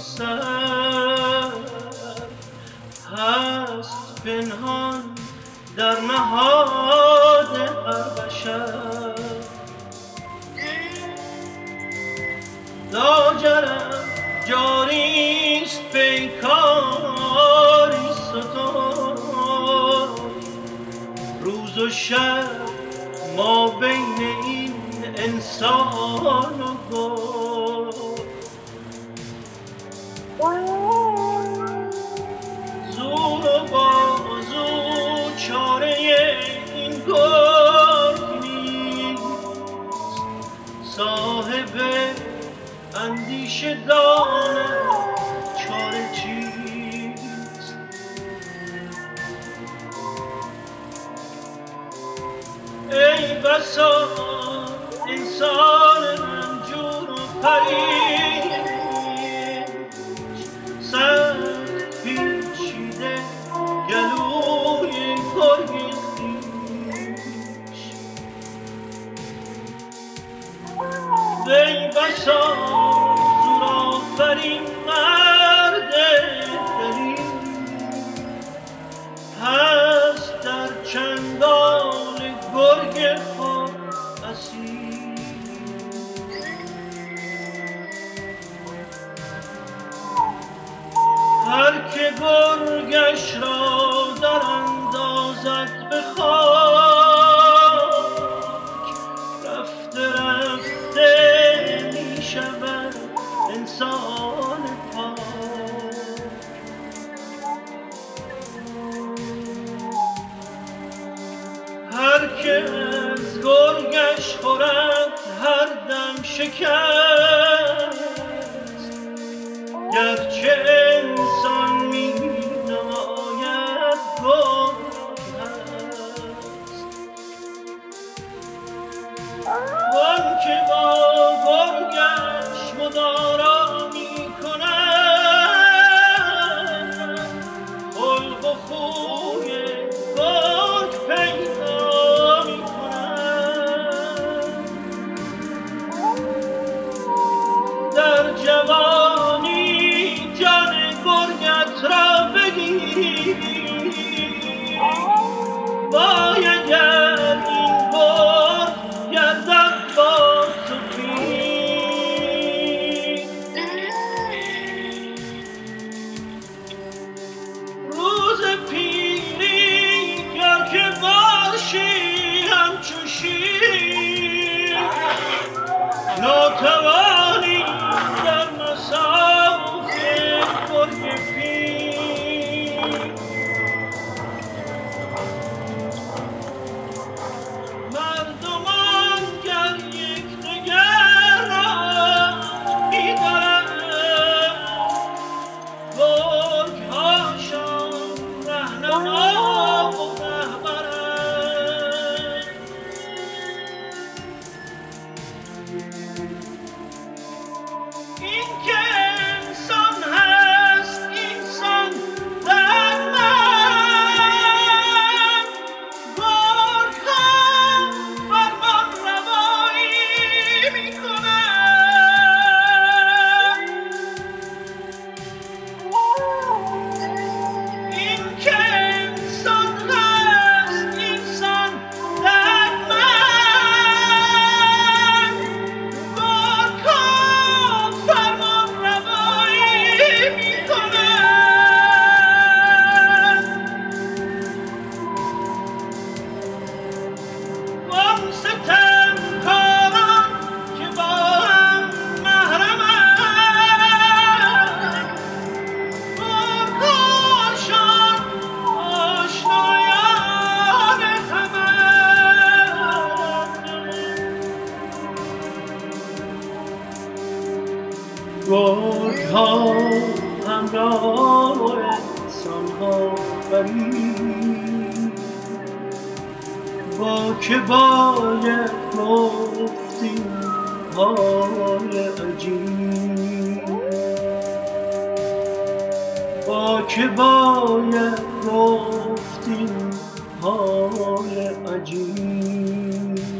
سر هست پنهان در نهاد هر بشر. لاجرم جاریست پیکاری ستاد، روز و شب ما بین این انسان و گل. زور و بازو چاره این گرگ نیست، صاحب اندیشه دانم چاره چیست. ای بسا انسان رنجور و پریش، سخت پیچیده گلوی گرگ خویش. ای بسا زورآفرین مرد دلیر، هست در چنگال گرگ خود اسیر. هر که گرگش را در اندازد به خاک، رفته رفته می شود انسان پاک. هر که از گرگش خورد هر دم شکست، گرچه انسان می نماید گرگ هست. وان که با گرگش مدارا می کند، خلق و خوی گرگ پیدا می کند. در جوانی جان گرگت را بگیر، وای اگر این گرگ گردد با تو پیر. روز پیری گر که باشی همچو شیر، ناتوانی در مصاف گرگ پیر. مردمان گر یکدیگر را می‌دارند، گرگ‌هاشان رهنما و رهبرند. این که انسان هست انسان در من، گرگ‌ها فرمان روایی می‌کنند. این که انسان هست انسان در من، گرگ‌ها فرمان روایی می‌کنند. وان ستمکاران که با هم محرمند، گرگ‌هاشان آشنایان همند. گرگ‌ها همراه انسان‌ها برید، با که باید گفت این حال عجیب، با که باید گفت این حال عجیب.